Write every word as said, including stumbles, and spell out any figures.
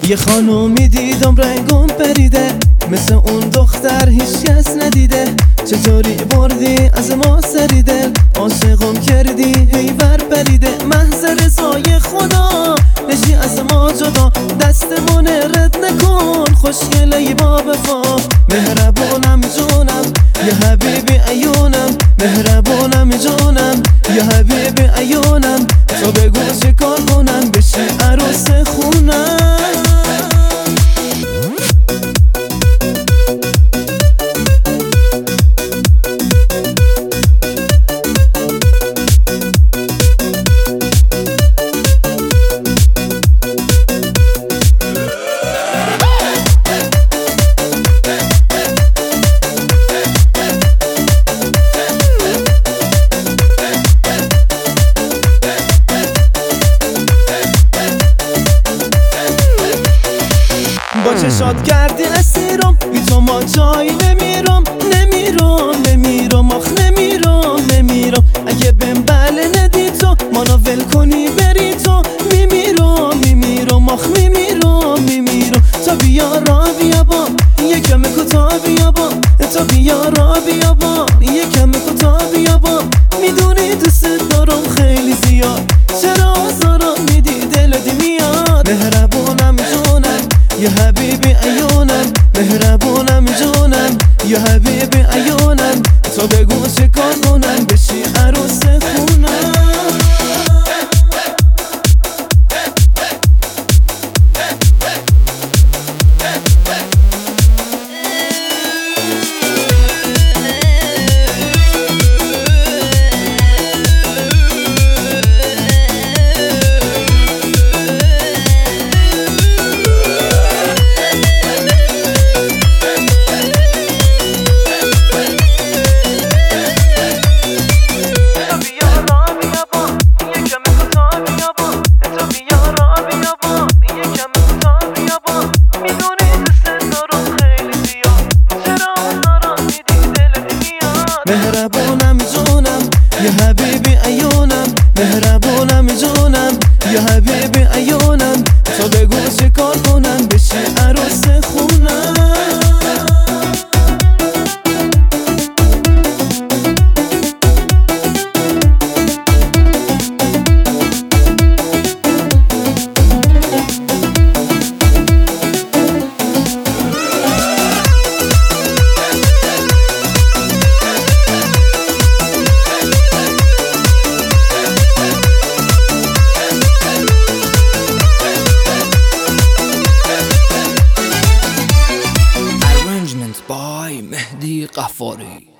یه خانومی دیدم رنگم پریده، مثل اون دختر هیچ کس ندیده. چطوری بردی از ما سری دل، عاشقم کردی هی ور پریده. محض رضای خدا نشی از ما جدا، دستمون رد نکن خوشگله با وفا. مهربونم جونم یا حبیبی عیونم، مهربونم جونم یا حبیبی عیونم. تو بگو چه کار کنم بشی عروس خونم. با چشات کردی اسیرم، بی تو ما جایی نمیرم نمیرم نمیرم آخ نمیرم نمیرم. اگه بهم بله ندی تو منو ول کنی بری تو، میمیرم میمیرم آخ میمیرم میمیرم. تو بیا را بیا با یکم کوتاه بیا با، تو بیا را بیا با یکم کوتاه بیا با. میدونی دوست دارم خیلی زیاد، چرا آزارم میدی دلت میاد. مهربونم جونم یا حبیبی عیونم، مهربونم جونم یا حبیبی عیونم. تو بگو چه کار کنم بشی عروس خونم. مهربونم جونم یا حبیبی عیونم، مهربونم جونم یا حبیبی عیونم. تو بگو چه کار کنم بشی عروس خونم. by Mehdi Ghaffari.